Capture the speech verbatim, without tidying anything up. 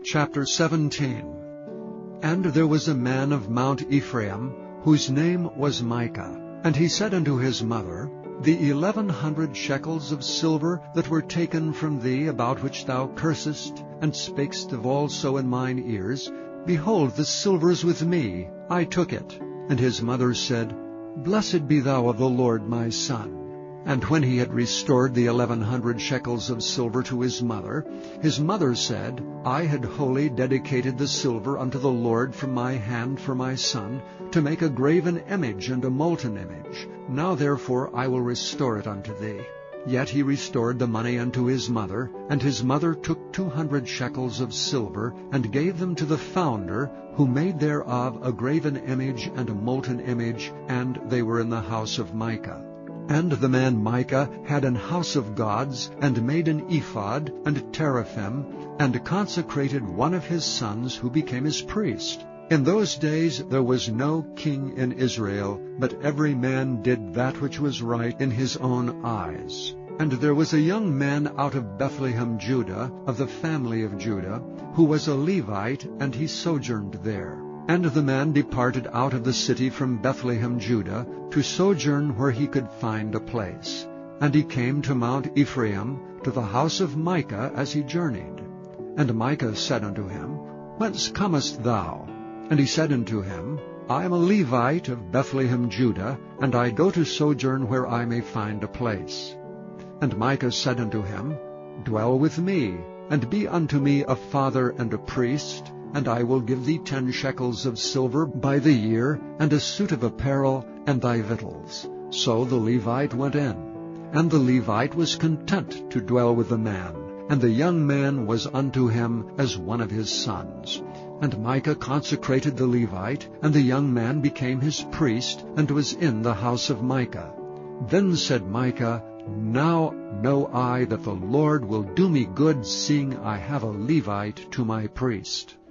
Chapter seventeen. And there was a man of Mount Ephraim, whose name was Micah. And he said unto his mother, The eleven hundred shekels of silver that were taken from thee, about which thou cursest, and spakest of also in mine ears, behold, the silver is with me, I took it. And his mother said, Blessed be thou of the Lord, my son. And when he had restored the eleven hundred shekels of silver to his mother, his mother said, I had wholly dedicated the silver unto the Lord from my hand for my son, to make a graven image and a molten image. Now therefore I will restore it unto thee. Yet he restored the money unto his mother, and his mother took two hundred shekels of silver, and gave them to the founder, who made thereof a graven image and a molten image, and they were in the house of Micah. And the man Micah had an house of gods, and made an ephod, and teraphim, and consecrated one of his sons, who became his priest. In those days there was no king in Israel, but every man did that which was right in his own eyes. And there was a young man out of Bethlehem, Judah, of the family of Judah, who was a Levite, and he sojourned there. And the man departed out of the city from Bethlehem, Judah, to sojourn where he could find a place. And he came to Mount Ephraim, to the house of Micah, as he journeyed. And Micah said unto him, Whence comest thou? And he said unto him, I am a Levite of Bethlehem, Judah, and I go to sojourn where I may find a place. And Micah said unto him, Dwell with me, and be unto me a father and a priest, and I will give thee ten shekels of silver by the year, and a suit of apparel, and thy victuals. So the Levite went in. And the Levite was content to dwell with the man, and the young man was unto him as one of his sons. And Micah consecrated the Levite, and the young man became his priest, and was in the house of Micah. Then said Micah, Now know I that the Lord will do me good, seeing I have a Levite to my priest.